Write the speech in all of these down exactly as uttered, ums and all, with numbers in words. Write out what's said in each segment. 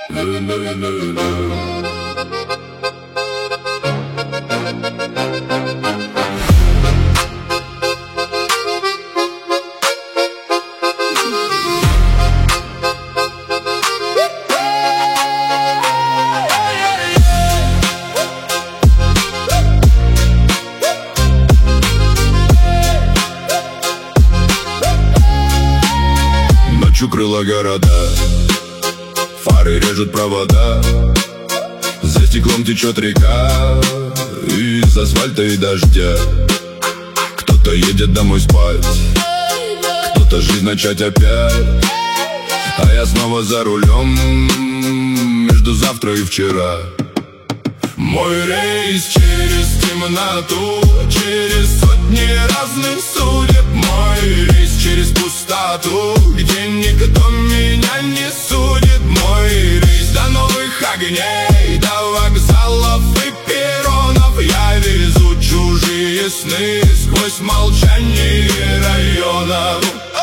Ночью крыла города, фары режут провода, за стеклом течет река из асфальта и дождя. Кто-то едет домой спать, кто-то жизнь начать опять, а я снова за рулем между завтра и вчера. Мой рейс через темноту, через сотни разных судеб. Мой рейс через пустоту, где никто меня не судит. Мой рейс до новых огней, до вокзалов и перронов. Я везу чужие сны сквозь молчание районов.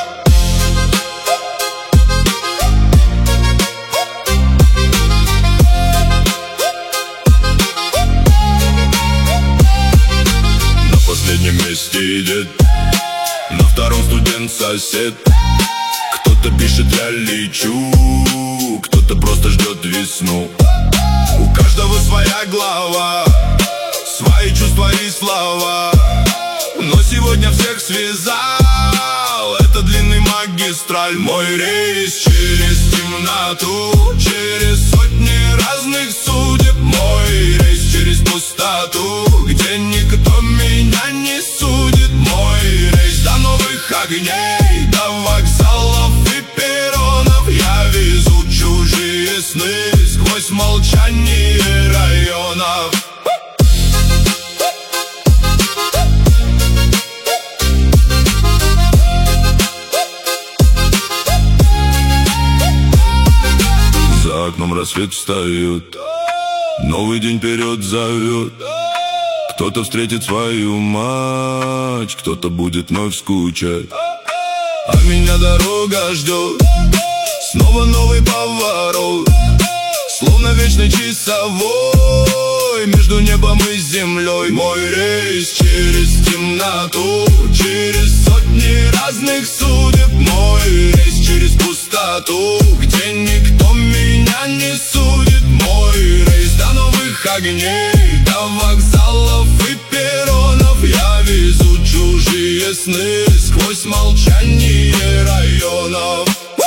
На последнем месте едет, на втором студент-сосед. Кто-то пишет «я лечу», кто-то просто ждет весну. У каждого своя глава, свои чувства и слова, но сегодня всех связал это длинный магистраль. Мой рейс через темноту, через сотни разных судеб. Мой рейс через пустоту, где никто меня не судит. Мой рейс до новых огней, до вокзалов и перронов. Я везу чужие сны сквозь молчание районов. За окном рассвет встает, новый день вперед зовет. Кто-то встретит свою мать, кто-то будет вновь скучать, а меня дорога ждет, снова новый поворот, словно вечный часовой между небом и землей. Мой рейс через темноту, через сотни разных судеб. Мой рейс через пустоту, где никто меня не судит. Мой рейс до новых огней, до вокзалов и перронов. Я везу чужие сны сквозь молчание районов.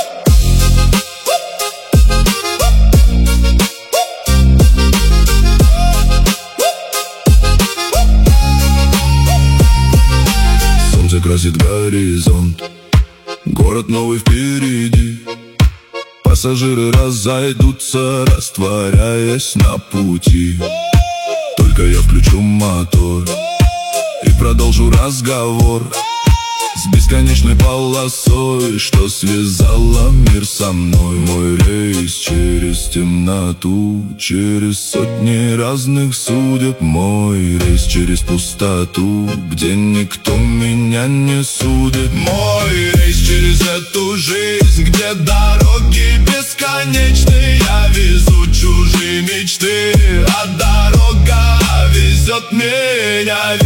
Солнце красит горизонт, город новый впереди. Пассажиры разойдутся, растворяясь на пути. Только я включу мотор и продолжу разговор с бесконечной полосой, что связала мир со мной. Мой рейс через темноту, через сотни разных судеб. Мой рейс через пустоту, где никто меня не судит. Мой рейс через эту жизнь, где дороги бесконечны. Я везу чужие мечты, а дорога везет меня.